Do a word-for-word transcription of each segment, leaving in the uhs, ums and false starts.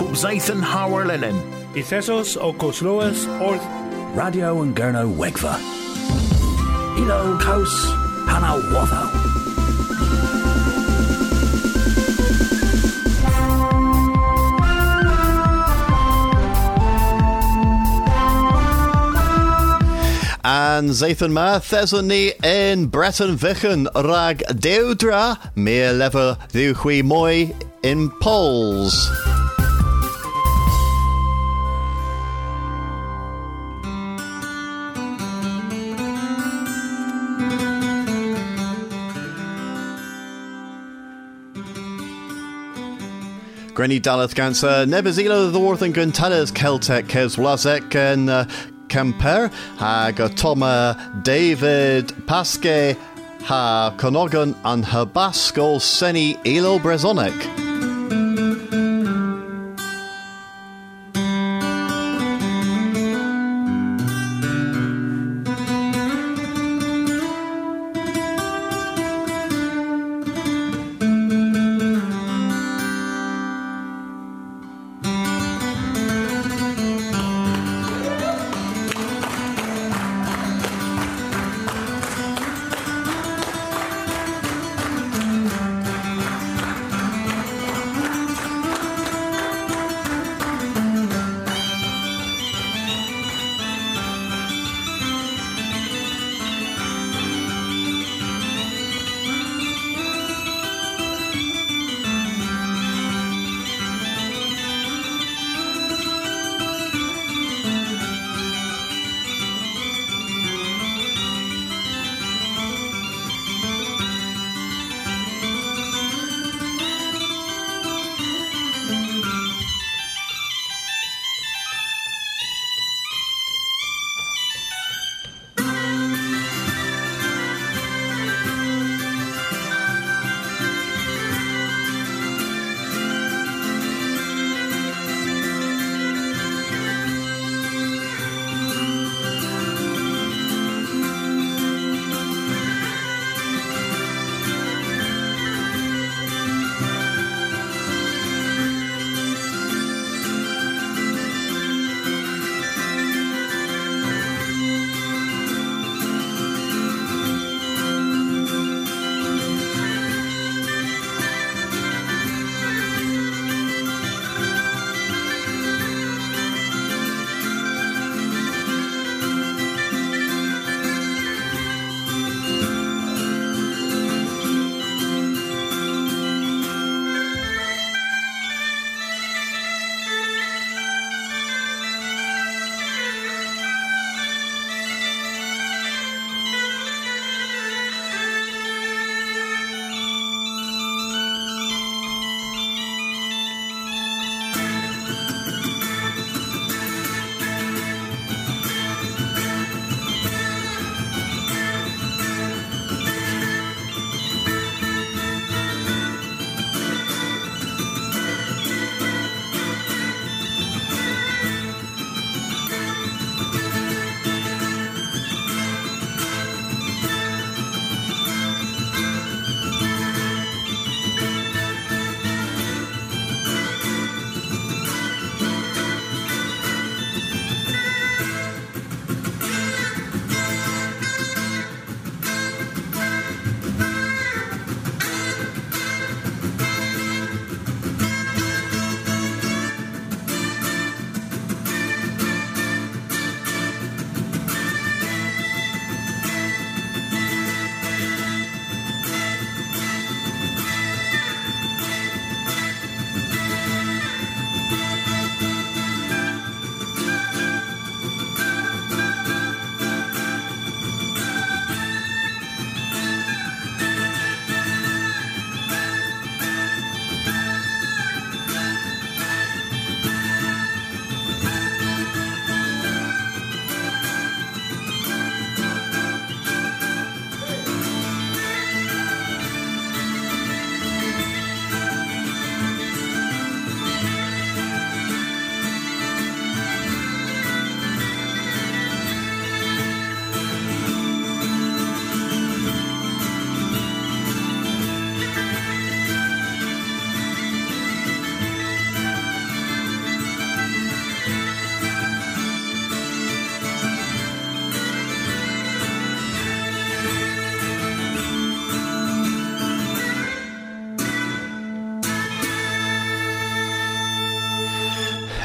Zathan Howard Linen. Ithesos o Cosloas Orth. Radio and Gurno Wegva. Ilo Kos Panawatho. And Zathan Ma Thesony in Breton Vichen Rag Deudra Me Lever Dduchwi Moi in Poles. Grenny Daleth Ganser Nebezilo the Worth and Guntalas Celtic Kes Wlazek and uh, Camper hag Toma David Pasque ha Conogan and Habasco Seni Elo Brezonic.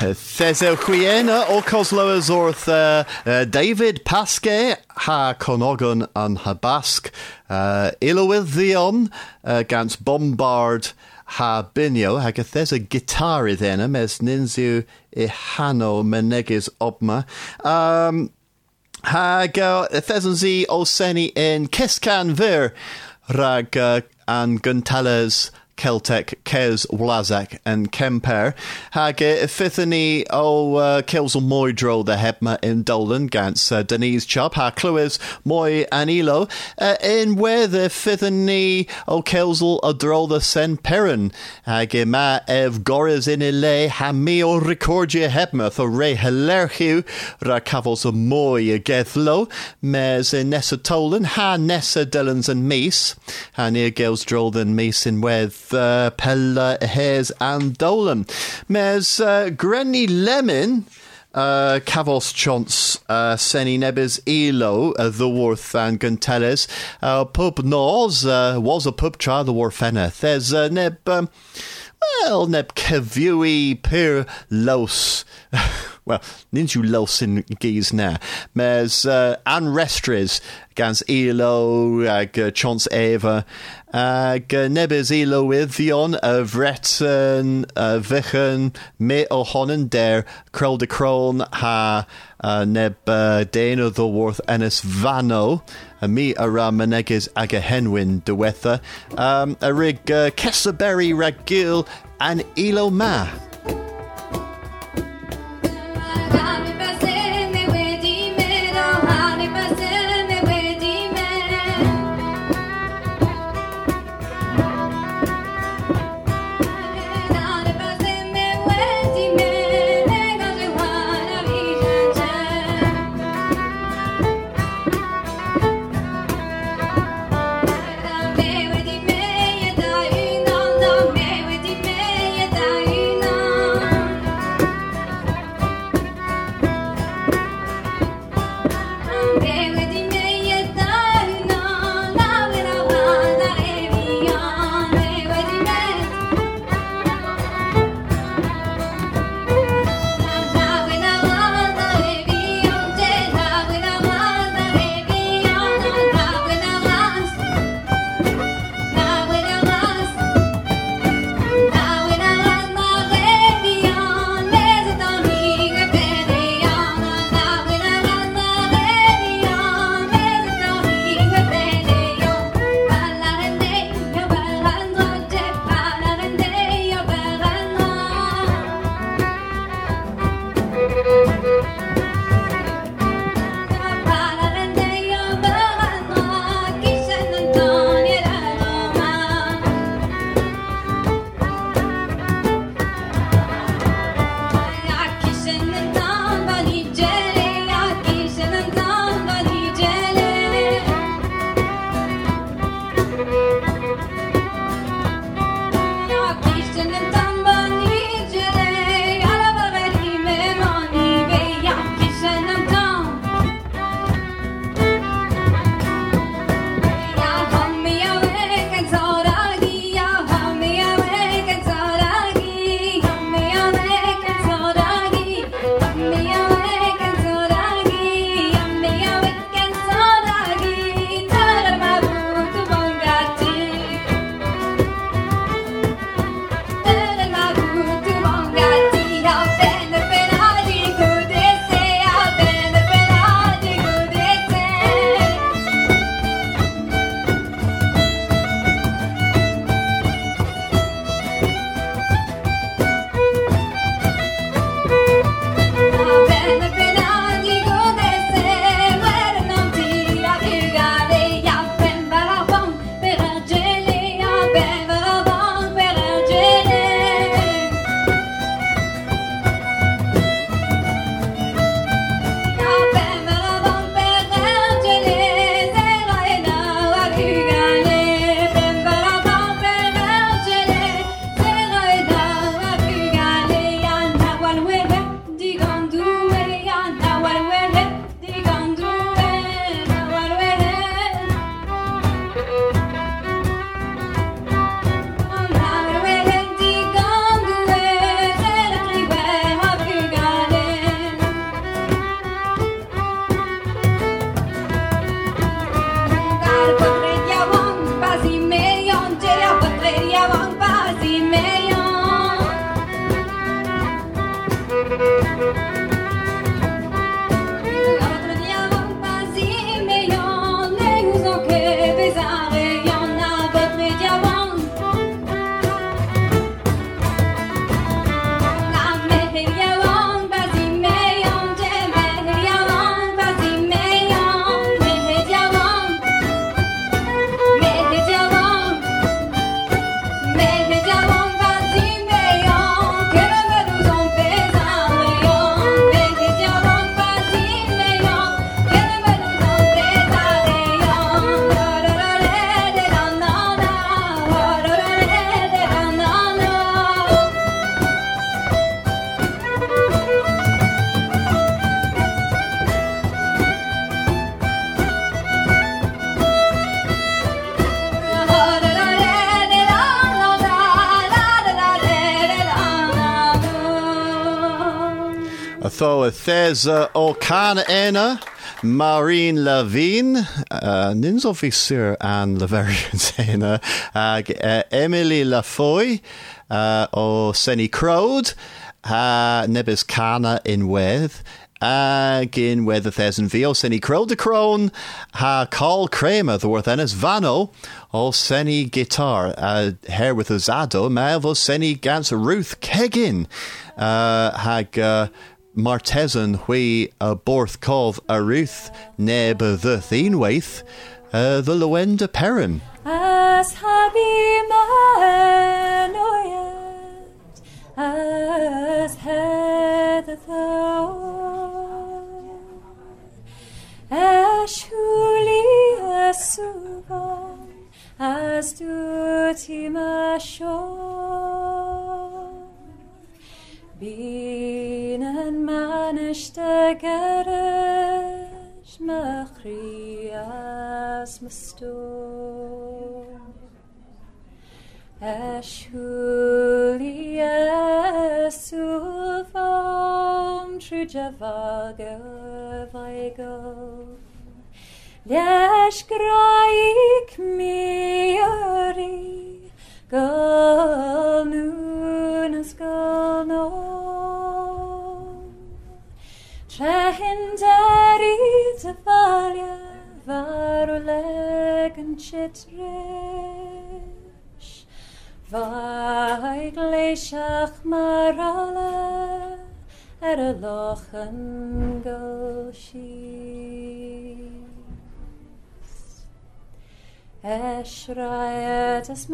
Thesel Chwiena o Cosloas orth uh, uh, David Pasque ha Conogon an Habask uh, Ilowydd Ddion uh, gans Bombard ha Binio hag a thes a guitar iddena mes ninsiw I hano menegis obma um, hag uh, thesyn zi o seni in Kiscan Vir rag uh, an Guntales Celtic, Kes, Wlazek and Kemper. Hag Fithany o uh, Kills Moydro the Hebma in Dolan Gans uh, Denise Chubb ha Clywys Moy Anilo uh, in where the Fithany o Kilsel Adro the Sen Perrin hag ma ev Goras in Ile ha mi o Recordia Hebma for Re Hilerchiu ra Cavos Moy Gethlo mes in Nessa Tolan ha Nessa Dillons and Meese ha near Gils Droll than Meese in with Uh, Pella, Hayes and Dolan. Mes uh, Grenny Lemon uh, Cavos Chance uh, Seni Nebes Elo uh, the Worth and Gunteles uh, Pub Nos uh, was a pub tra the Warfenna. There's uh, Neb um, well Neb Kevui Pir Los well, ninju los in geese na. Mes uh, Anne Restres gans Elo ag uh, Chance Eva ag uh, nebes Elo Ithion uh, Vretten uh, Vichen me o honen der Krol de Kron ha uh, neb uh, Dana the Worth Ennis Vano a mi ara meneges ag a henwin de wetha um, a rig uh, Kesaberry Ragil and Elo Ma. Tho Thesa O'Cana Ena, Maureen Levine, uh, Nins officer and Laverians Ena, ag uh, Emily Lafoy, uh, o Senny Crowd, uh, Nebis Cana in Weth, ag in Weth a Thesan Vio, Senny Crowd de Crone, ha Carl Kramer, the worth Ennis Vano, o Senny Guitar, uh, hair with a Zado, Malvo Senny Gans Ruth Keggin, uh, hag, uh, Martesan hui a borth cov a Ruth neb the Thinwaith uh, the Lowenda Perrin. As habi manoyet as head thou as huli as suvan as duty mashon Bin en manish de gerish machrias masto Eshuli esuvam trujavaga vaigo Lesh graik miori Gal nunas gal no Trehin dari tavalia Varuleg and chitrish Vai gleishach marala Er a lochen golshi Eshrayet as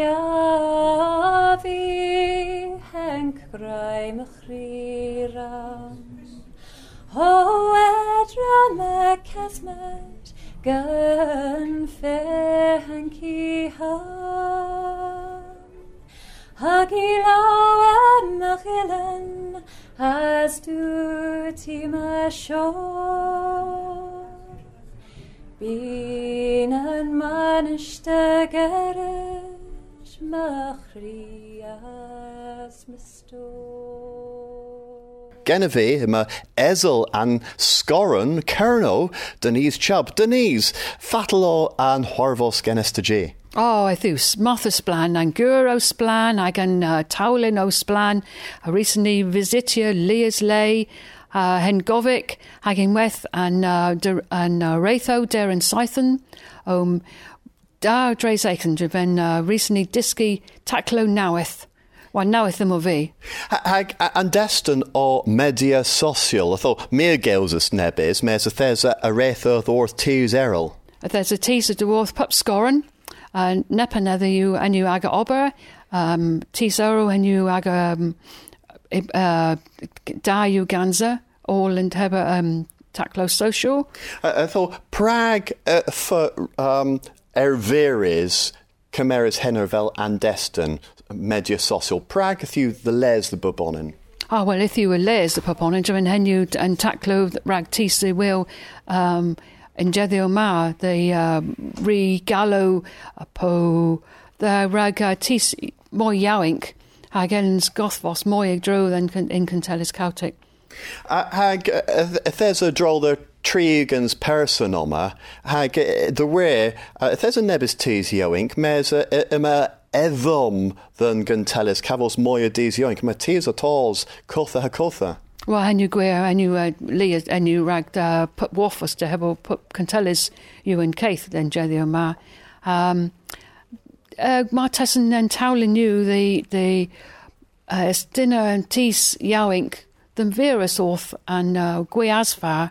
Meliavi Henk grai mechriram Ho edra me kesmet Gun fe henki ham Hagilo em mechillen As duty me shor Bin en manish de gerish machrias mistor Genevieve, ma Ezel and Scoran, Kerno, Denise Chubb, Denise, Fatalo and Horvos Genestagy. Oh, I thús Martha Splan and Guro Splan, I can uh, Towlin O Splan, I recently visited Leah's Lay, uh, Hengovic, Hagin Weth, and uh, der, and uh, Ratho, Darren Scython, um, Dar Dres Aiken, Javen, uh, recently Diski Taklo Naweth. Well, naweth them of e. Hag and destin o media social. I thought mere girls as nebis, mes a there's a retho the orth tees errol. There's a teaser to orth pup scoren, and nepa nether you and you aga ober, um, teasero and you aga um, uh, da you ganza, all and heba um, taklo social. I, I thought Prague uh, for um, Erveris, Cameras Hennervel and Destin. Media social. Prague, if you the les the bubonin. Ah, well, if you were les the bubonin, and hen you and taklo rag tisi will um in Jedio Ma the uh, re gallo po the rag uh, tisi moi yowink hagens gothvos moi drew then in Cantelis Celtic. Uh, hag uh, if there's a droll the Trigan's personoma hag the rare uh, if there's a nebis tees yowink mes a a Edom than Gantelis Cavos Moya Dies Yoink, Matthias at alls, Kotha Hakotha. Well, enw gwir, enw uh, Lee, enw rag uh, put waffles to hebel put cantelis you and Keith then jeddio ma. Um, uh, ma tesyn and tawlin you the the uh, dinner and tis yawink the virus orth and uh, gwy asfar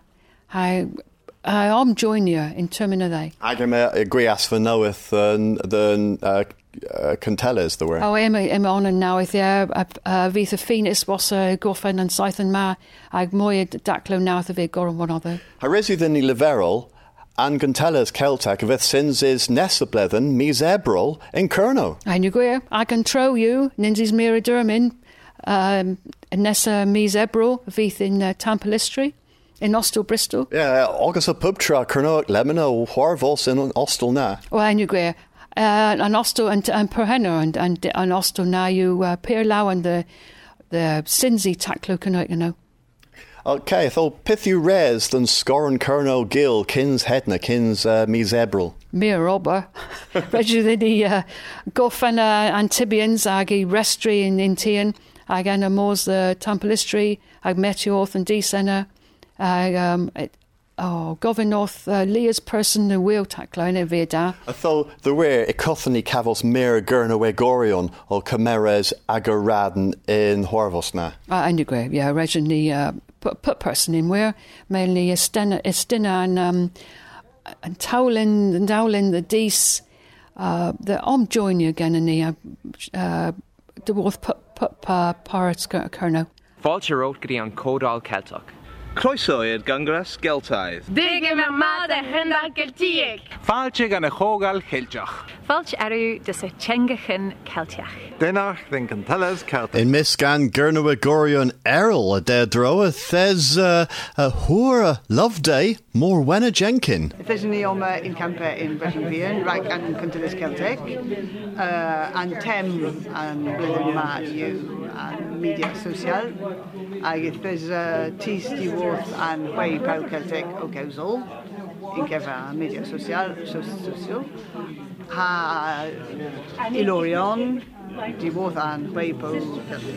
I I am join you in termina they. I can agree as for knoweth than than uh, uh, cantelis the were. Oh, Emma, Emma on and now if yeah, uh, vyth a phoenix was a goffen and scythen ma ag moy daclo now the vig or one other. Harisi than the leverol and cantelis Celtic with sins is nesablethen mis ebrol in Kerno. I knew gwir, I can trow you, ninsies mira dermin, um, nessa mis ebro vyth in uh, Tampalistry. In Ostel, Bristol? Yeah, August a pub tra Kernoak Lemino Horvos in Ostel na. Well, I knew gwir. Uh, an Ostel and, and Perhenna and, and an Ostel na you uh, Peer Lau and the the Sinzi Taclo Kernoak, you know. Okay, so pithu res than Scoran Kerno Gill, Kins Hedna, Kins uh, mis ebrol. Mere robber. Reggie the uh, Goffena Antibians, agi Restri in Intian, ag anna mors the Tampalistry, ag Metioth and Decena. I um it, oh govern north uh, Leah's person the wheel tackler in Vida. I thought the were ecothony cavos mera gurna wegorion or cameras agaraden in Horvosna. I knew great, yeah, originally uh put, put person in where mainly Estina Estina and um and Towlin and Dowlin the Dees uh the om join you again in the uh, uh the worth put put uh, parts Kerno. Fáilte wrote gedi on Codal Celtic. Croesoiad gangras Geltaidd. Dig yma ma de hynda Geltieg. Fáilte gan y chogal Celtiach. Falch arw dys y Chengachan Celtiach. Denach then cantelas Celtic. In Misgan Gurna Wegorion Errol a dedro a thes uh, a hura love day more wenna Jenkin. There's an ioma in camper in Breton Vian, right and Cantelis Celtic, uh, and Tem and Blithen Ma you and Media Social. I there's uh, Tis Worth and Way Pau Celtic o Gausel in Keva Media Social Social. Ha Ilorion, Diworth and Way Pau Celtic.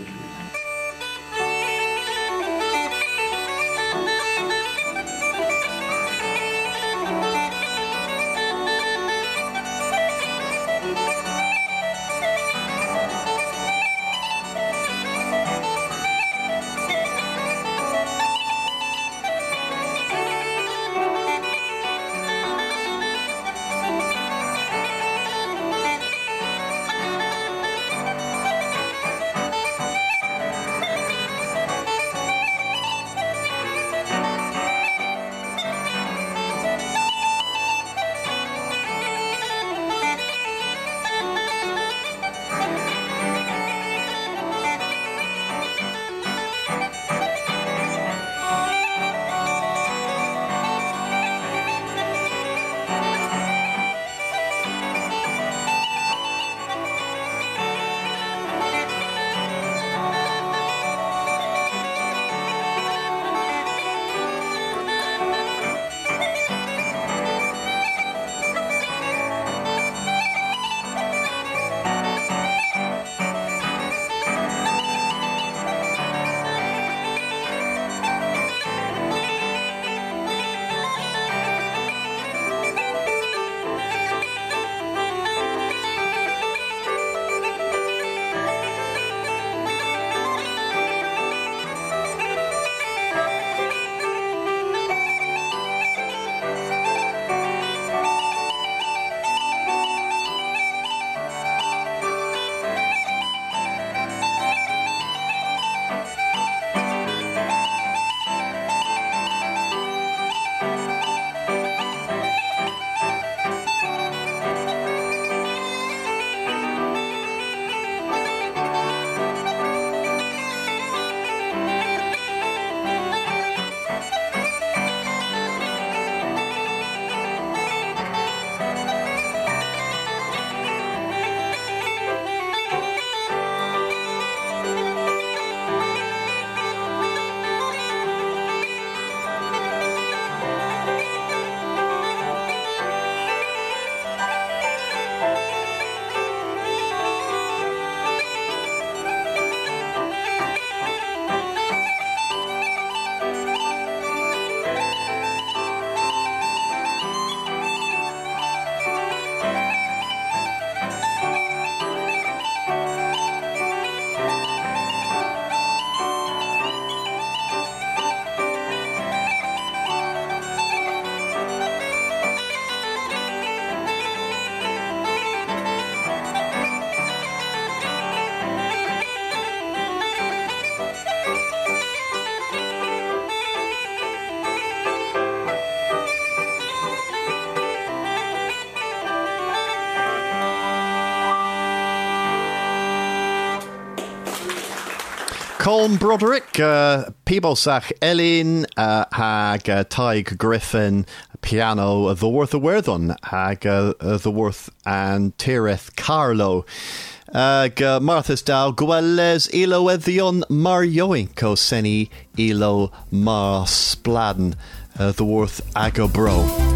Colm Broderick, uh, Pibosach Elin, uh, hag uh, Tig Griffin, piano, uh, the worth of Werthon, hag uh, uh, the worth and Tirith Carlo. Ag uh, Martha's Dow, Gwelles Ilo Eddion Marioin, Co Seni Ilo Mar Spladen, uh, the worth Agobro.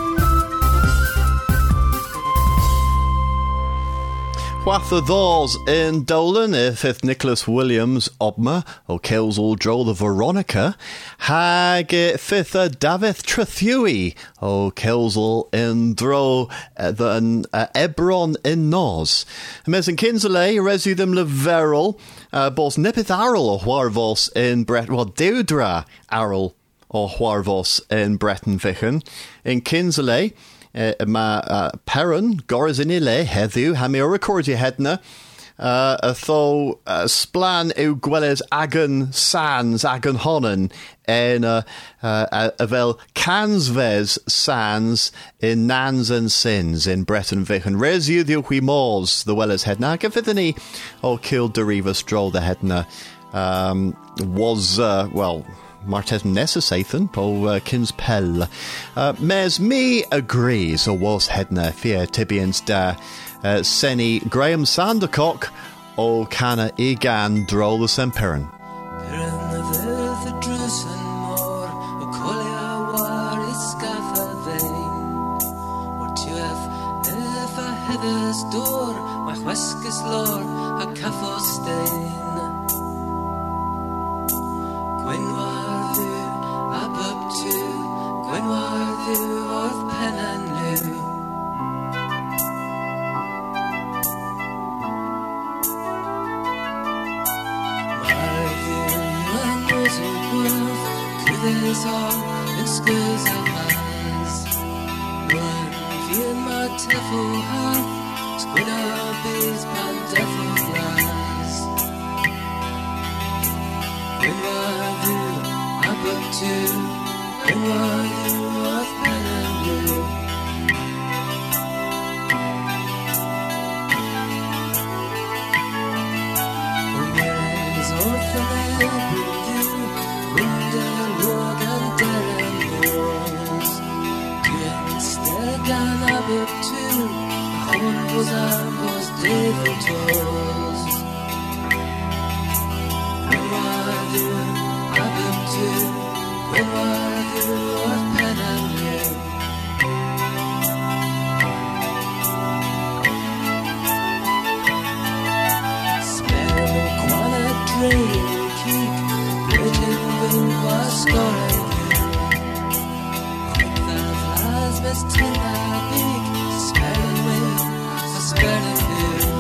Whath the those in Dolan, if if Nicholas Williams Obma, o Kelsall Joe the Veronica, hag fifth uh, Davith Trethui, o Kelsall in Dro, uh, the uh, Ebron in Nos. Mes in Kinsley, resu them Leveril, uh, bos Nipith Arrel o Huarvos in Brett, well, Deudra Arrel o Huarvos in Breton Vichen. In Kinsley, Uh, ma uh, Perrin, Goras in Ile, Heddiw, ha mi o recordio hedna, uh, a tho uh, splan yw gweled agan sans, agan honan, en uh, uh, a fel cansves sans in nans and sins in Breton Vichen. Res yw ddiw hwi mors, the weles hedna, gyfyddyn ni o Kill Derivas Droll the hedna, um, was, uh, well, Martes Nessa Sathan, po uh, Kins Pell. Uh, Mes me agrees, or was hedna fear Tibians da uh, Seni Graham Sandercock, o Canna Egan Droll the Semperin. When war you of pen and loo, mar you when was a wolf, could this all excuse a hands? When you my tefu half, squid bees pandefu glass. When war you up up to? When were you of pen and blue? When there is orphan everything, window, log and dare walls. Doing steg and up to, home was and was David Tolls. When were you up to? When were you of pen and blue? Spell quan a dream keep, Bridget wind was scoring you. Quick the flies must tin a big, spell wind, a spell you.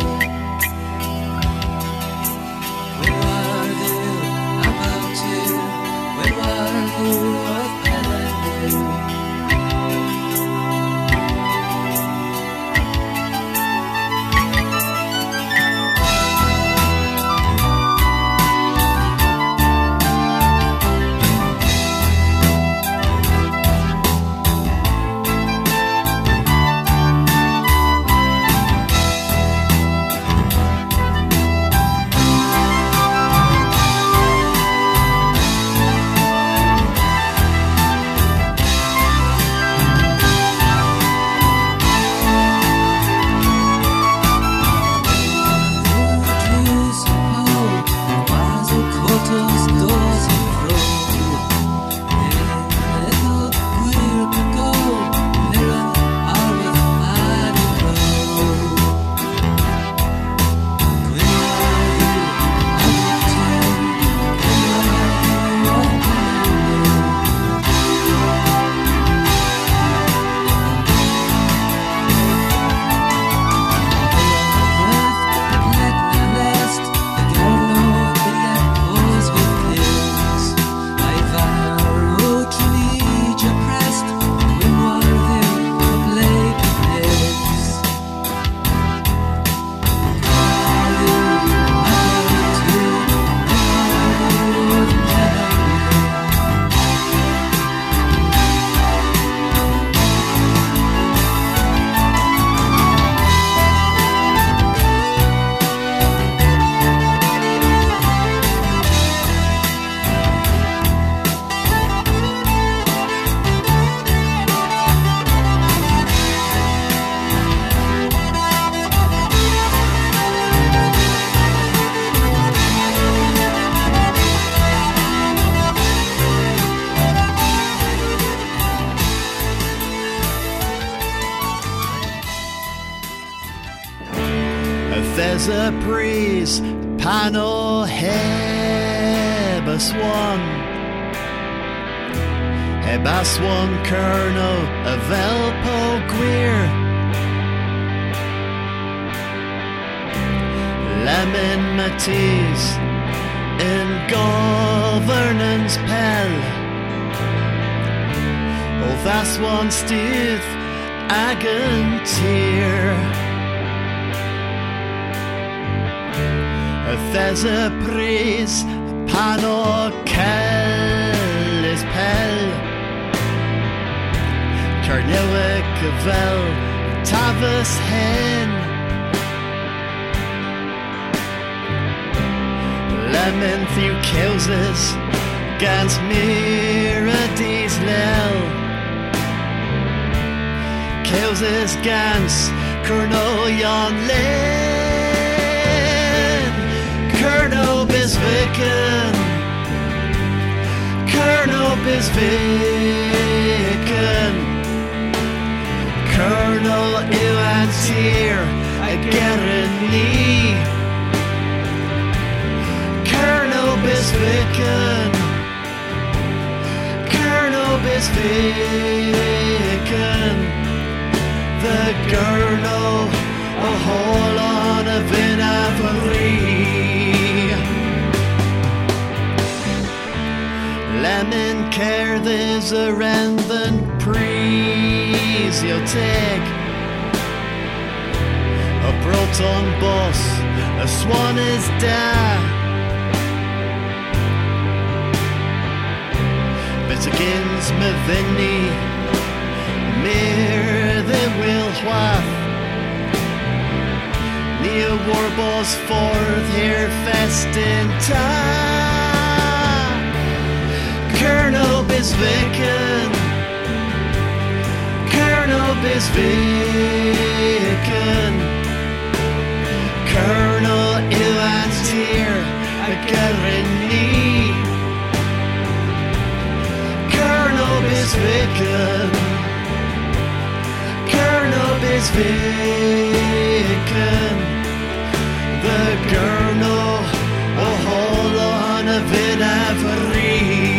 When were you about to? When were you of pen and blue? a breeze, panel heb a swan. Heb a swan kerno a velpo queer. Lemon Matisse in governance pell. Oh, that's one stith agan tear. There's a praise pano kell is pell. Carnewick vel Tavis hen. Lemon few kills gans mirades lel. Kills gans Colonel yon len. Colonel Bisvicken. Colonel Bisvicken. Colonel Iwan's here again knee. Colonel Bisvicken. Colonel Bisvicken. The Colonel a hole on a vinavary. Lemon care there's a random praise you'll take. A proton boss, a swan is there. But against me vinny, mere they will waft. Near war boss forth here fest in time. Colonel Bisvicken. Colonel Bisvicken. Colonel Iwan's here again knee. Colonel Bisvicken. Colonel Bisvicken. The Colonel a hold on a vinavary.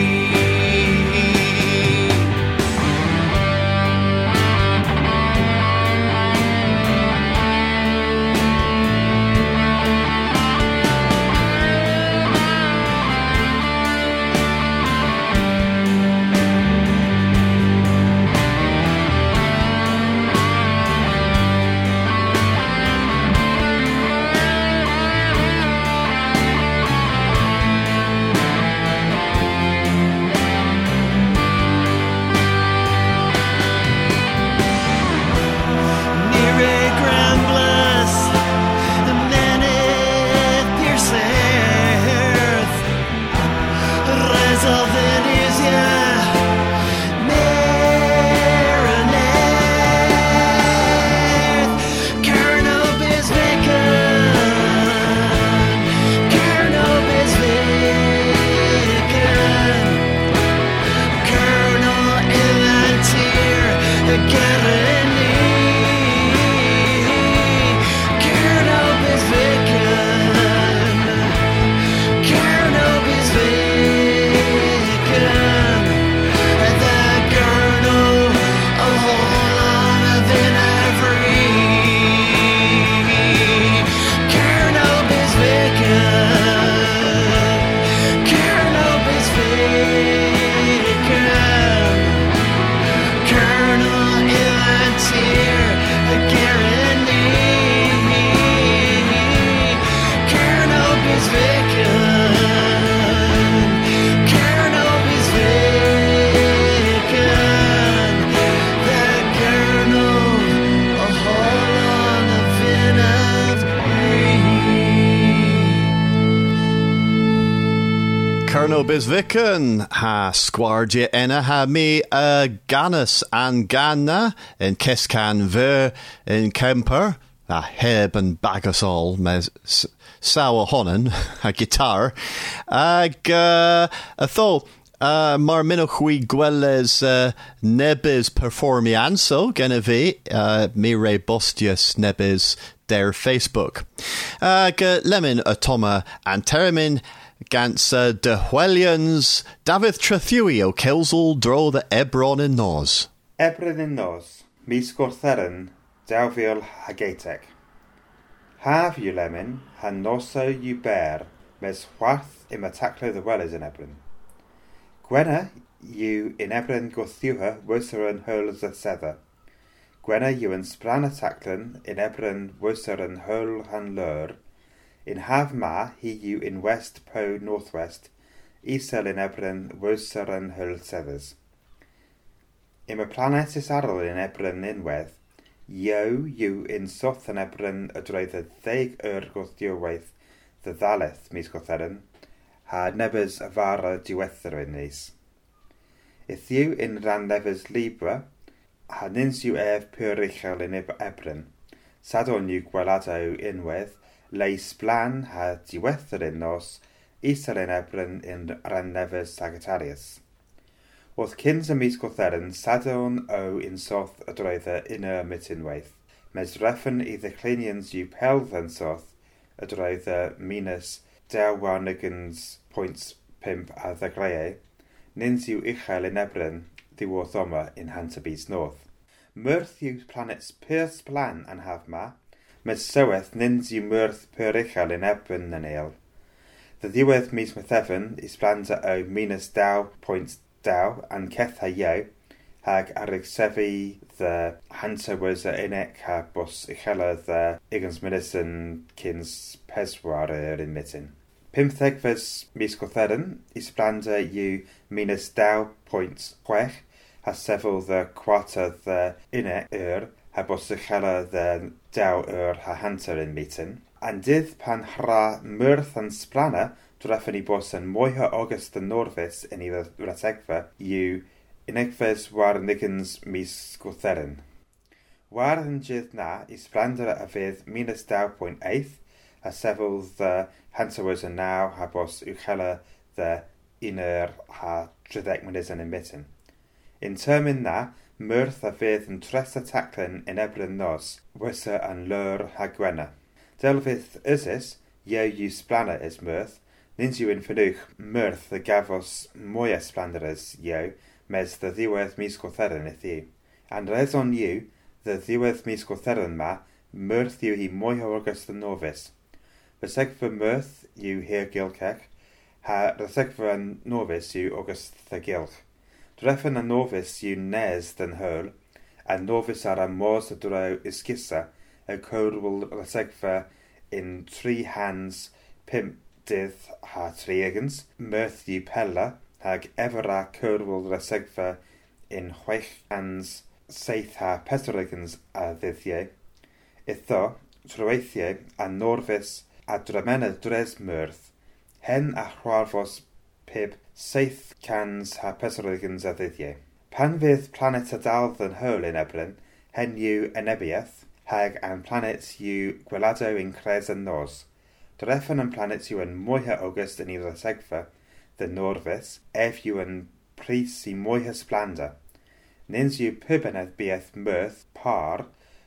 Bisvicken ha squardia enna ha me a ganus an ganna in Kescan ver in Kemper a heb and bagasol mes sour honnen a guitar ag uh, a thol Uh, Mar minwch wi gwelys uh, nebys performianso gen y fi, uh, mi rei bostius nebys der Facebook. Ag uh, lemon y toma antermin gans uh, dyhwelians Dafydd Trethiwi o Kelsel dro the Ebron in Nos. Ebron in Nos, mis gwrtheren, dawfiol hageitek. Haf yw lemon, han noso yw ber, mes chwarth im ataclo the wellers in Ebron. Gwenna yw in Ebron gwrthiwha wyser yn hyl the sether. Gwenna yw yn spran ataclan in Ebron wyser yn hyl han lur. In Haf Ma, he yw in west po northwest, isel in Ebron wyser yn hyl sethers. Im y planet is arol in Ebron unwedd, Yo yw in soth yn Ebron y droedd y ddeig yr gwrthiwwaith the ddaleth mis gwrtheren, ha nebys y fara diwether yn neis. Ith yw in ran nebys libra, ha nins yw ef pyr uchel in Ebron, sadon yw gwelado unwedd, leis blan ha diwether yn nos, isel in Ebron in ran nebys Sagittarius. Wrth cyns y mis gwrtheren, sadon o in soth y droedd y unna mytynwaith, mes reffen i ddeclinians yw peldd yn soth, y droedd y minus dew warnigans points pimp a ddegreau, nins yw uchel in Ebron ddiwodd oma in Hantabys North. Myrth yw planets pyrs plan yn hafma, mes syweth nins yw myrth pyr uchel in Ebron yn eil. Ddyddiwedd mis Methefn is planta o minus dew points dew and cetha yw, hag arig sefi the Hantawysa inek ha bos uchela the igans medicine kins peswar yr unmytyn. Pymthegfys mis gwrtheren is planta yw minus dew points chwech, ha sefyl the quarta the inek yr, ha bos uchela the dew yr ha hantar yn mytyn. And dydd pan hra myrth yn splana, drefyn i bos yn mwyha August yn Norfus yn iddo rategfa, yw unegfys war nigans mis gwrtheren. War yn dydd na, is splendor a fydd minus dew point eight, a sefyl the Hansawers yn naw ha bos uchela the uner ha tridec mynydd yn ymytyn. In termyn na, myrth a fydd yn tres ataclan yn Ebron nos, wysa yn lur ha gwenna. Delfydd ysis, yw yw splana is myrth, nins yw yn ffynwch myrth y gafos mwy esplanderys yw, mes the ddiwedd mis gwrtheren yth yw. And reson yw, the ddiwedd mis gwrtheren ma, myrth yw hi mwy o August yn Norfus. Rysegfa myrth yw hir gilcech, ha rysegfa yn Norfus yw August the gilch. Drefyn a Norfus yw nes dyn hyl, a Norfus ar a mors y draw isgisa, y cwrwyl rysegfa in tri hands pimp dydd ha triegans, myrth yw pella, hag efera cwrwyl rysegfa in chwech hands seith ha pestorigans a ddyddiau. Itho, trweithiau a Norfus a dramena dres myrth, hen a chwarfos pib seith cans ha pestorigans a ddyddiau. Pan fydd planet a daldd yn hyl yn Ebron, hen yw enebiaeth, hag an planet yw gwelado in cres yn nos. Drefyn yn planet yw yn mwyha August yn iddo segfa, the Norfus, ef yw yn pris i mwyha splanda. Nins yw pybenedd biaeth myrth par,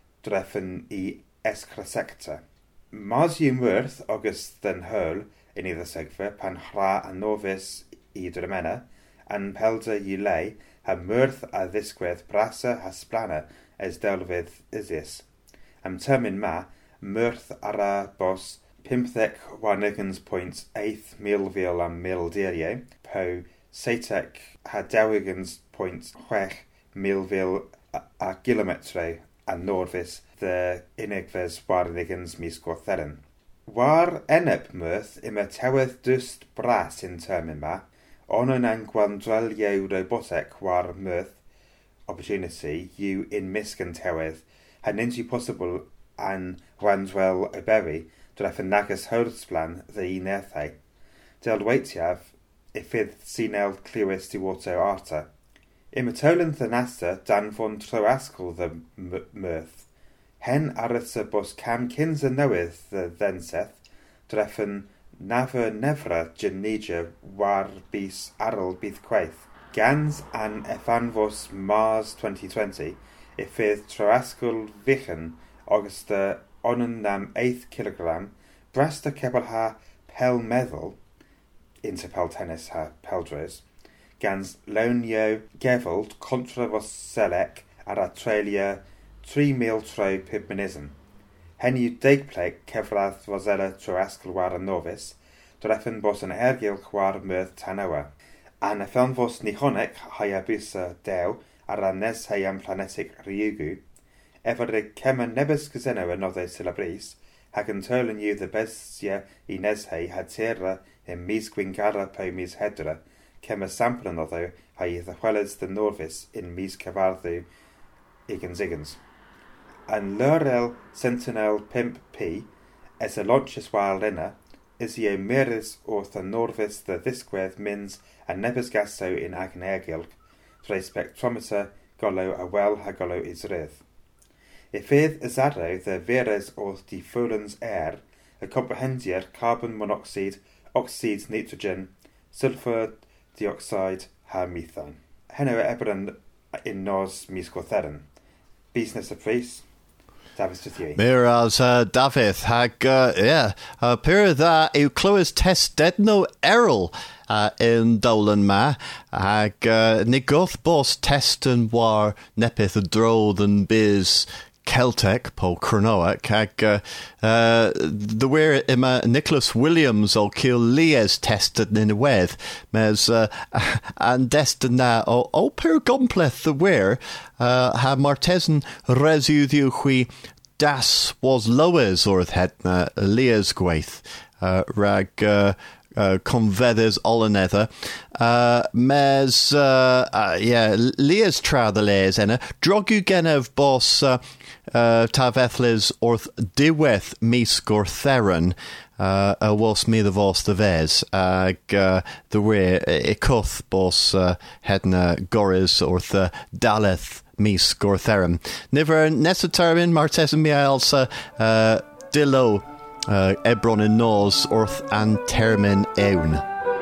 drefyn i escrasecta. Mas yw myrth August yn hyl yn iddo segfa pan hra a Norfus i dremena, an pelda yw lei, ha myrth a ddisgwedd brasa ha splana es delfydd isis. Am termyn ma, myrth ar a bos pymthec warnigans points eight milfil am mildiriau, po seitec ha dewigans points chwech milfil a, a gilometre a Norfus the unigfes warnigans mis gwrtheren. War eneb myrth im a tewedd dwst bras in termyn ma, onon an gwandreliau robotic war myrth opportunity yw in misgan tewedd, ha nins yw posibl an gwandrel o beri, drefyn nagas hwrdsblan dde i nerthau. Del weitiaf, iffydd sinel clywys di wato arta. Im y tolyn thanasta dan fon troasgol the myrth. Hen arys y bos cam cyns y newydd the ddenseth, drefyn Nafer nefra gynnidia war bis arl bydd gwaith. Gans an effanfos Mars twenty twenty, y fydd troasgol fichen Augusta onan nam eight kilogram, brasta cebal ha pel meddwl, into pel tennis ha peldres, gans lawnio gefald contra vos selec ar Australia three mil tro pib minism. Hen yw deigplec cefradd fosela troasgol war a novis, dreffen bos an ergil war myrdd tanawa. An efan fos nihonec hayabusa dew ar a nes hayam planetic Ryugu, efer de kema nebes gazeno a nodde silabris, hag yn tolyn yw the bestia I neshei had terra in mis gwingara po mis hedra, kema sample noddo ha I the wheleds the norvis in mis cavarthu igans igans. An Lurel Sentinel Pimp P, es a launches while dinner, is ye miris or the norvis the thisqueth mins and nebes gasso in agan ergilg, tre spectrometer golo a well ha golo is rith. If fydd ysaro the veres or the fulans air, a comprehendier carbon monoxide, oxides nitrogen, sulfur dioxide ha methane. Heno ebron in nos miscotheren. Business of priest. David Stithier. Miraz uh, David hag uh, yeah uh, pyr dda yw clywys test dedno erol uh, in Dolan ma hag uh, nigoth bos test yn war nepith y drodd yn biz Celtic po Cronoac hag uh, uh, the where ima Nicholas Williams o kill Lies tested in a wedd mes uh, and destin na o, o pyr gompleth the where uh, ha Martesan resudiu hui das was lowers or hedna Lies gwaith uh, rag uh, Uh, convedders ollenether uh, mes uh, uh, yeah Lies tra the Lies enna drogu genev bos uh, uh, tavethles orth diweth mis gortheron uh, a was me the vos the ves ag uh, the way e cuth bos uh, hedna goris orth uh, daleth mis gortheron niver nesatermin martesan mialsa uh, dillo Uh, Ebron in nos orth and termin ewn.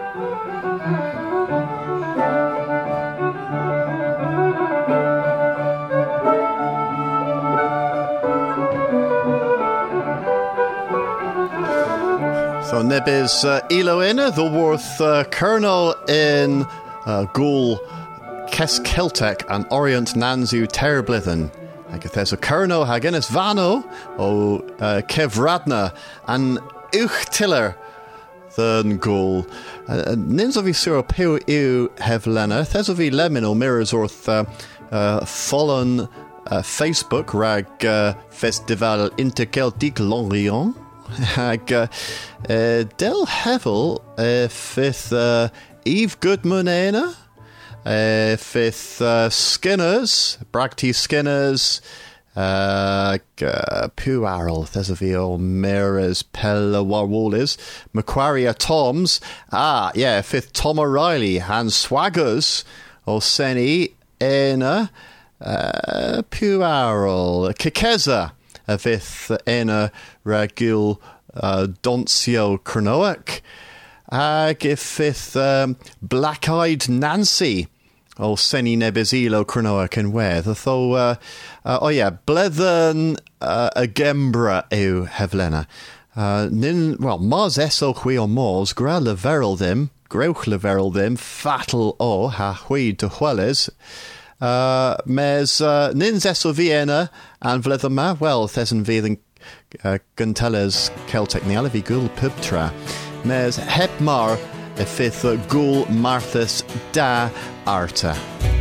So nebis uh, ilo inna the worth uh, colonel in uh, Ghoul Kes Celtic and Orient Nanzu Terblithen. Ageth a Kerno hagenis vano o uh, Kevradna an uch tiller than goal. Nins of sur peu eu hevlena. Thes of lemon o mirrors orth uh, uh, fallen uh, Facebook rag uh, Festival Interceltic Lorient. Hag uh, uh, del hevel uh, fifth uh, Eve Goodmanena. Uh, fifth uh, Skinners, Bragty Skinners, uh, uh, Puarl, Thesavio, Meres, Pella Warwallis, Macquarie Toms, ah, yeah, fifth Tom O'Reilly, Hans Swaggers, Oseni, Ena, uh, Puarl, Kikeza, a fifth Ena, Ragul, uh, Doncio Cronoac, ag uh, fifth um, Black-Eyed Nancy, o Seni Nebezilo Cronoac yn wedd. Tho, uh, uh, oh yeah, bledden uh, a gembra yw heflena. Uh, nin, well, mars eso chwi o mors, gra leverel ddim, grewch leverel ddim, fatal o ha chwi dy chweles. Uh, mes uh, nins eso Vienna and vledda ma, well, thesyn fydd yn uh, gynteles Celtic ni ala fi gwyl pybtra. Mes heb mar y fifth gŵl Marthas da arta.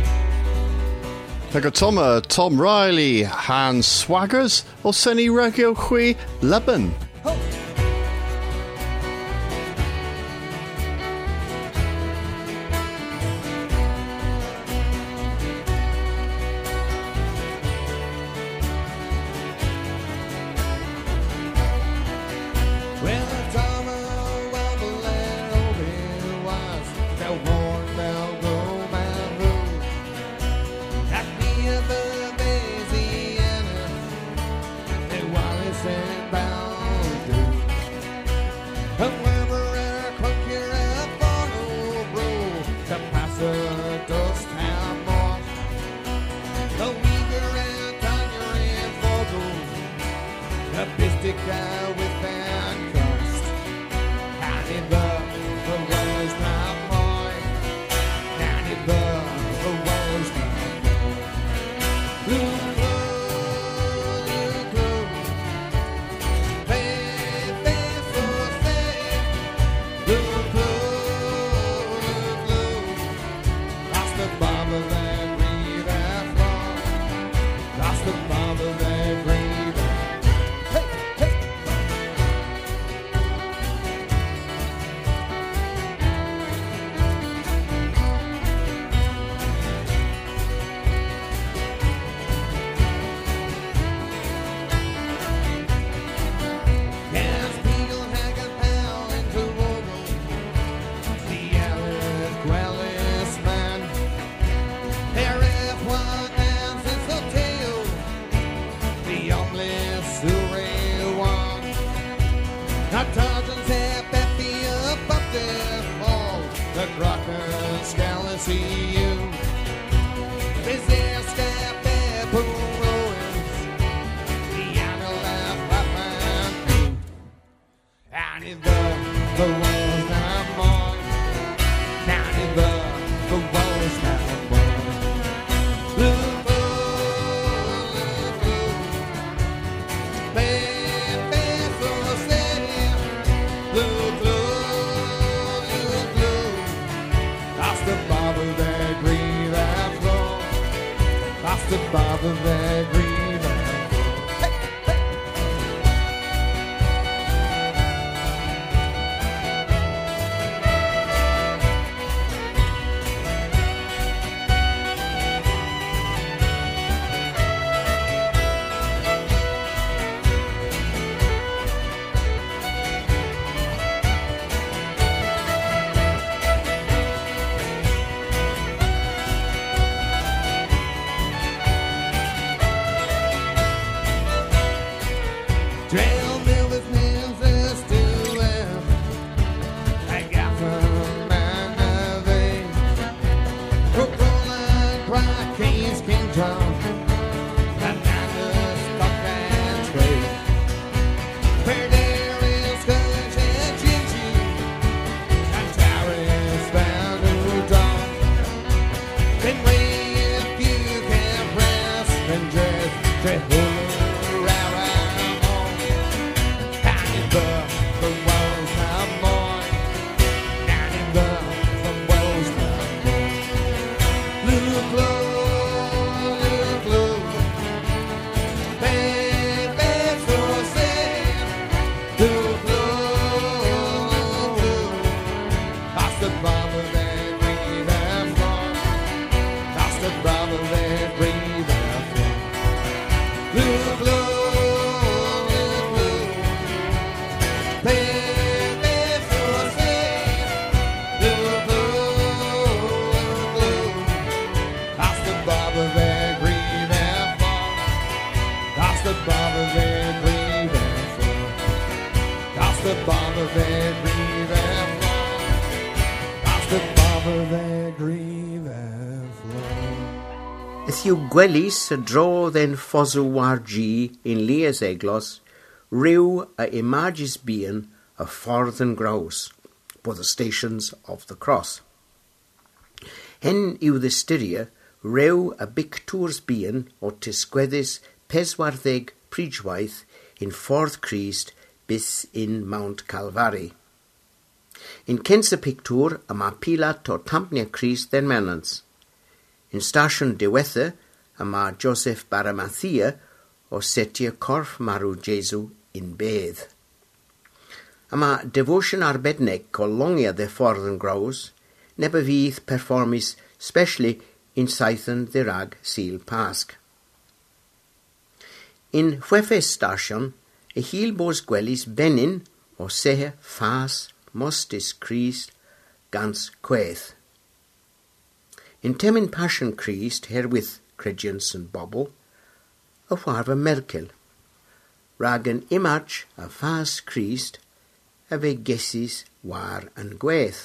Ag Tom, uh, Tom Riley, Hans Swaggers, o syni regio chwi Leban. Bound jealousy you resist the people ruins the left behind you. And in the the world's not mine. Now in the the world's not mine. Blue, the bob of their green and flow. Hey, hey. Trail me with Memphis to live. I got from my vein. Coca-Cola, Crack, Kings, King John. Bananas, stock and trade. Where there is scotch and gingy. And tariffs bound to dawn. Then way if you can press and dress, dress. Yw gwelis y drodd en ffosw war G in Leas Eglos, ryw a images being a ffordd yn graws, by the stations of the cross. Hen yw ddistyria ryw a bictwrs being o tisgweddus peswarddeg pridwaith in ffordd Christ bis in Mount Calvary. In kens y pictwr yma Pilat o tampnia Christ den menans. In station diwetha yma Joseph Baramathia o setia corff marw Jesu in bedd. Yma devotion arbedneg o longia de ffordd yn graws, neb y fydd performis specially in saithan ddirag Sil Pasg. In Chwefes station, y hil bos gwelis benin o sehe fas mostis Christ gans queth. In Temin Passion Christ herwydd Credians and Bobble, a warfa Merkel, rag an image a fas Christ a fe gesis war an gweth.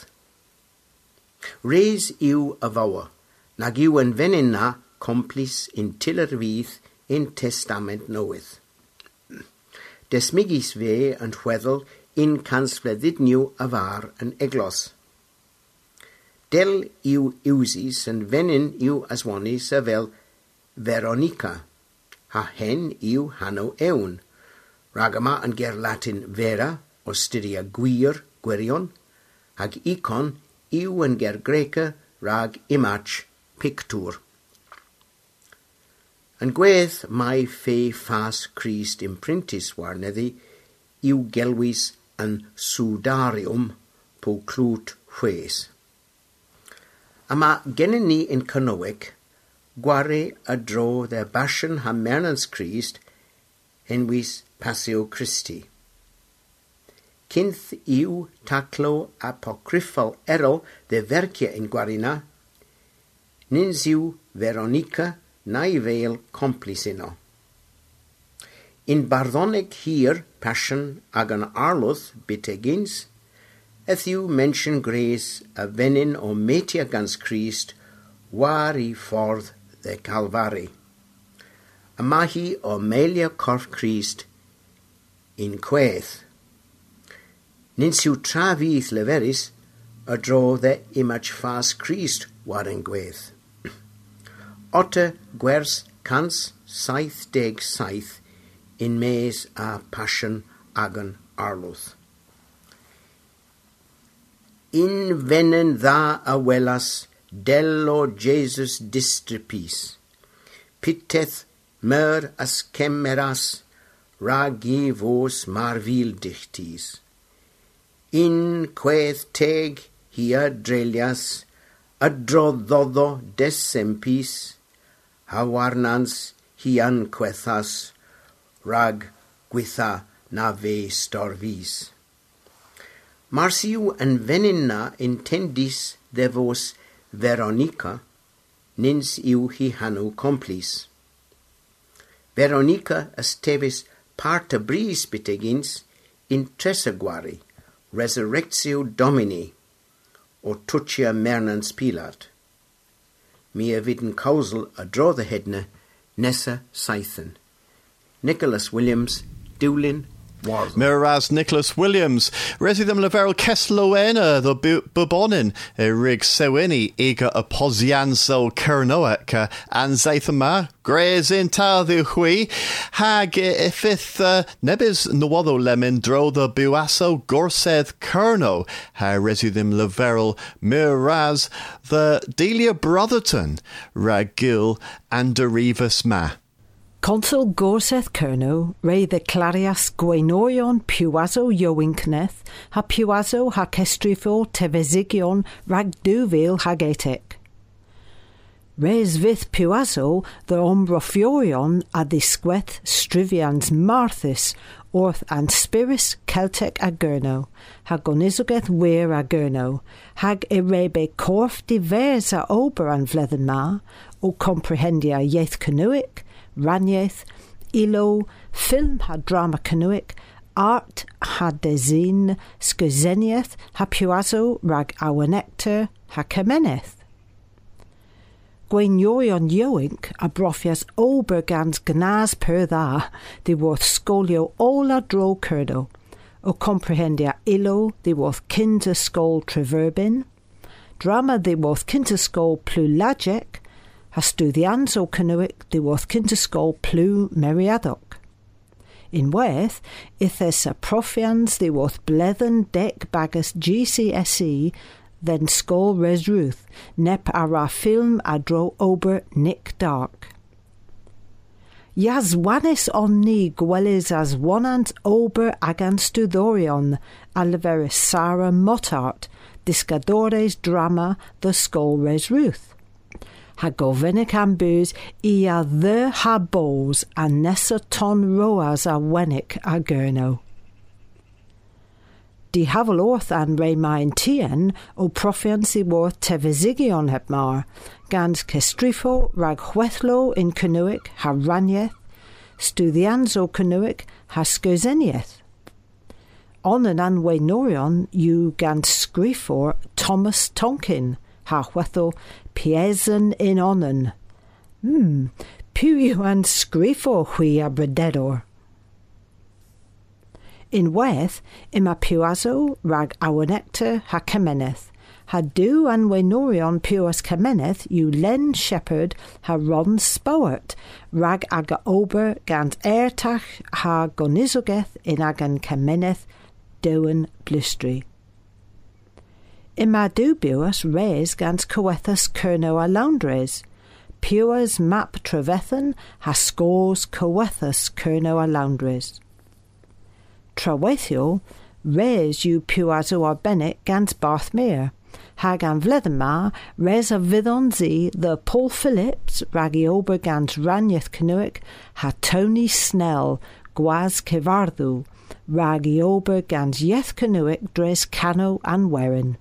Reis yw a fawa, nag yw yn fenin na complis in tiller fydd in testament nowydd. Desmigis fe yn chweddol in cansfleddid niw a far yn eglos. Del yw iwsis yn fenin yw aswanis a fel Veronica, ha hen yw hanno ewn, rag yma yn ger Latin vera o styria gwir, gwirion, ag icon yw yn ger Greca rag image, pictwr. Yn gwedd mae fe fas Christ imprintis warneddi yw gelwys yn sudarium po clwt chwes. Yma gennym ni yn Cynoweg gware a dro dde bashan ha Mernans Christ enwys Passio Christi. Cynth yw taclo apocryphal erol de vercia in gwarina, nins yw Veronica na'i veil complicino. In barddoneg hir passion ag an arlodd bitegins, Ethiw mention grace a venin o metia gans Christ war I ffordd the Calvary. A mahi o melia corff Christ in quaith. Ninsiw trafydd leferis a dro the image fas Christ war yn gwaith. Otta gwers cans saith deg saith in mes a passion agan arluth. In venen dda a welas dello Jesus distripis, piteth mer as kemeras ragi vos marvil dichtis. In quaeth teg hia drelias adroddodo desempis, hawarnans hian quethas rag gwitha na ve storvis. Marsiu en veninna intendis de vos Veronica, nins iu hi hanu complis. Veronica estevis parta bris bitegins in tresaguari, resurrectio Domini, o tucia mernans pilat. Mia vidden causal a draw the hedne, Nessa Scythen. Nicholas Williams, Dewlin, Wartham. Miraz Nicholas Williams, residum leverel Kesloena, the Bubonin, e rig sewini, ega aposianso kernoek, and Zaithama, Grays in tar the hui, hag ifith nebis nuodo lemon dro the buaso gorseth kerno, ha residum leverel Miraz, the Delia Brotherton, Ragil, and Derivus Ma. Consul Gorseth Kerno, re the clarias Gwenorion puazo yoinkneth, ha puazo ha kestrifo tevezigion rag duvil hagetek. Res vith puazo the ombroforion adisqueth strivians marthis, orth and spiris Celtic agurno, hag onizogeth weir agurno, hag erebe corf diversa ober an vlethen ma, o comprehendia yeth canuic, Ranieth, ilo, film ha drama canuic, art ha desin, skuzenieth, ha puazo rag awanector, ha kemeneth. Gwen yoion yoink a brofias obergans gnaz per dda, di worth scolio ola dro curdo, o comprehendia ilo di worth kinta skol treverbin, drama di worth kinta skol plulagec, Hastudians o canuic di worth kintascol plu meriadoc. In worth, ithes a profians di worth blethen dec bagus G C S E, then skol res ruth, nep ara film adro ober Nick Dark. Yas wanis onni gwelis as wanant ober agan studorion, alveris Sarah Motart, discadores drama the skol res ruth. Ha govenic ambus ia the habos a nessa ton roas a wenic a gurno. Di havel orth an re main tien o profiansi worth tevizigion hebmar, gans kestrifo rag huethlo in canuic ha ranieth, studians o canuic ha skuzenieth. On an anwe norion you gans skrifor Thomas Tonkin, ha huetho piesen in onnen. Hmm, piu and skrifo hui a brededor. In weth, ima puazo rag awanector ha kemeneth, ha du an wenorion puas kemeneth you len shepherd ha ron spowert, rag aga ober gant airtach ha gonizogeth in agan kemeneth doen blistri. Ima dubius res gans coethus kerno a laundres, puas map trevethan ha scores coethus kerno a laundres. Trawethio, res you puazo ar bennet gans Barthmere, hag an vledema res a vidon zi the Paul Phillips ragi ober gans Ranieth Canuic ha Tony Snell gwaz kevardu ragi ober gans Yeth Canuic dres cano an werin.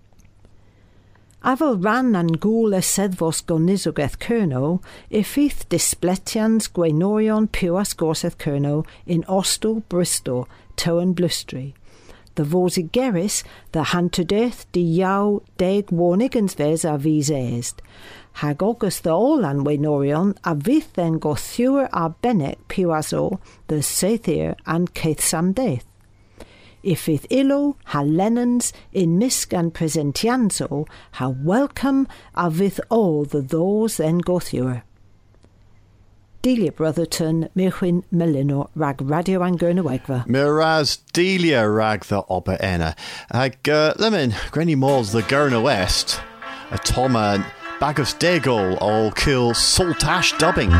Avel ran an gul e sedvos gonizogeth kerno, ifith displetians gwenorion puas gorseth kerno in Ostel, Bristol, Towen Blustry. the vosi geris, the hantudeth, the yau deg warnigans ves a vis est. Hag August the Olan Wenorion, a vith then go thur a benek piwaso, the Sethir and Keith Samdeth. If it illo, ha lenons, in misk and presentianzo, ha welcome a vith all the those then go thur. Delia Brotherton, Mirwin Melino, rag Radio and Gernawegva. Miraz Delia rag the ober enna. Ag uh, lemon, Granny Malls the Gurna West. A Toma bag of Stegol all kill Saltash dubbing.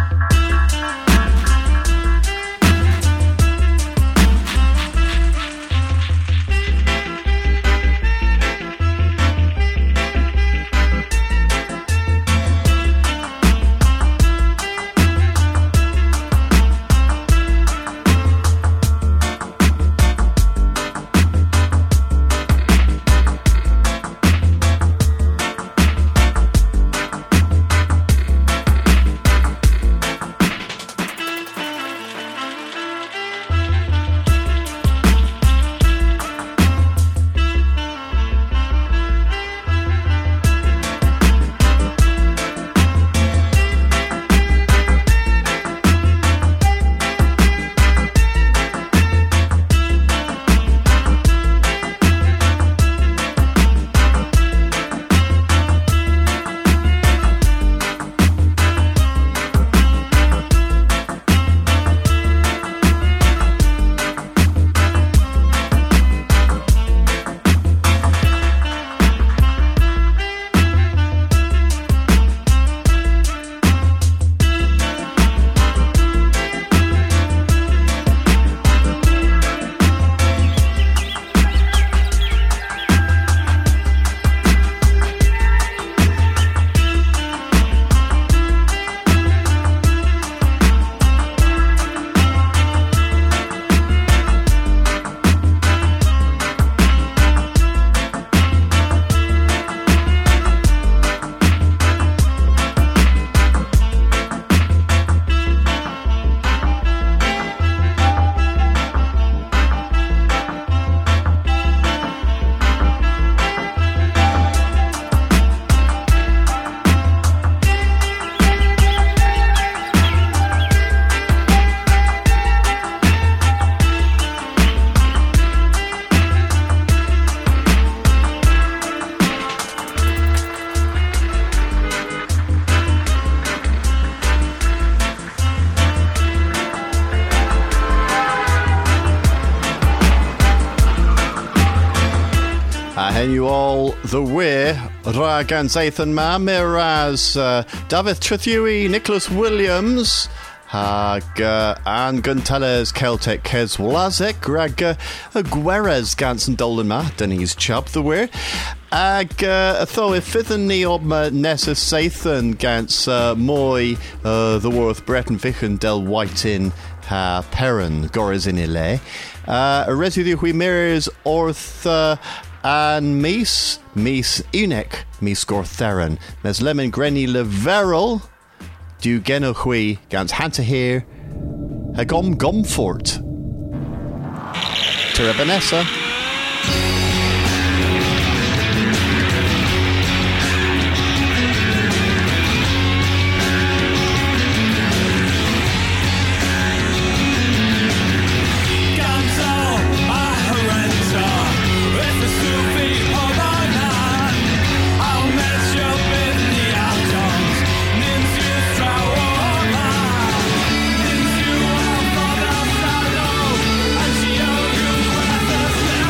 And you all the way, Rag and Zathan Ma, Miraz, uh, David Trithui, Nicholas Williams, Hag, uh, Anne Gunteles, Celtic, Kez Wlazek, Rag, uh, Guerres, Ganson Dolan Ma, Denise Chubb the way. Ag, uh, tho if fithen ni ob ma Nessus Zathan, Gans, uh, Moy, uh, the Worth, Breton Vichen, Del Whitin, Ha, Perrin, Goris in Ile. Uh, Residue Hui Mirrors, Orth, uh, and Mies, Mies Unek, Mies Gortherin, Mes Lemon Grenny Leverel, Du Genohui, Gans Hanta here, Hagom Gomfort, Terabanessa. She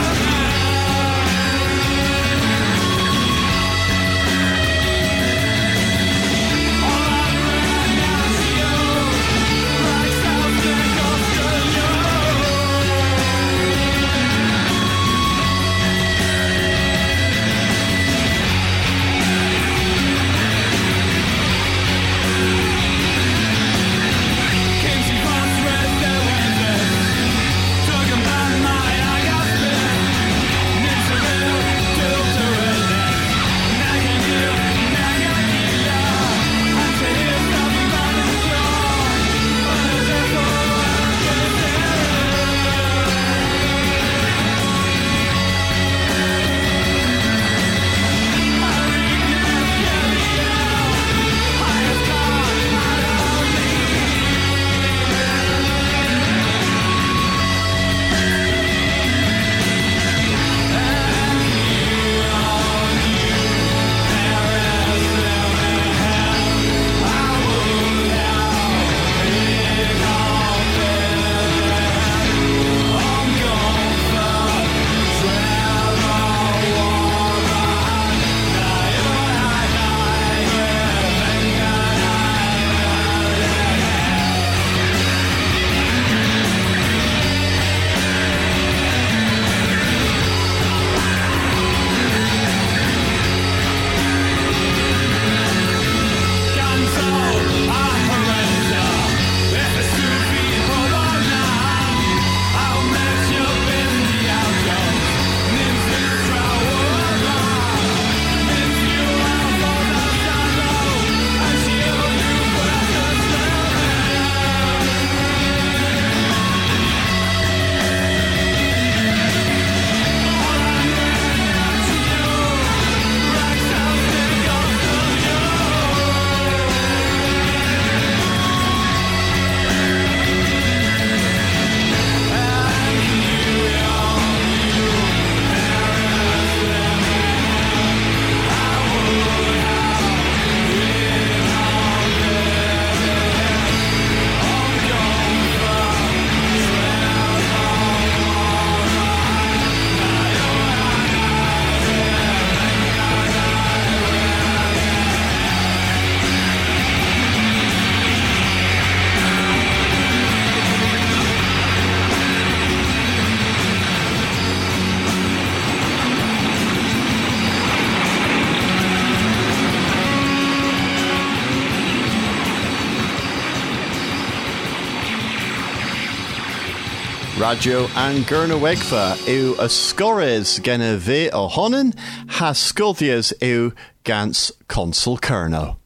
Radio an Gurna Wegfa yw ysgores gen y fe o honen, ha sgoddias yw gans Consul Cerno.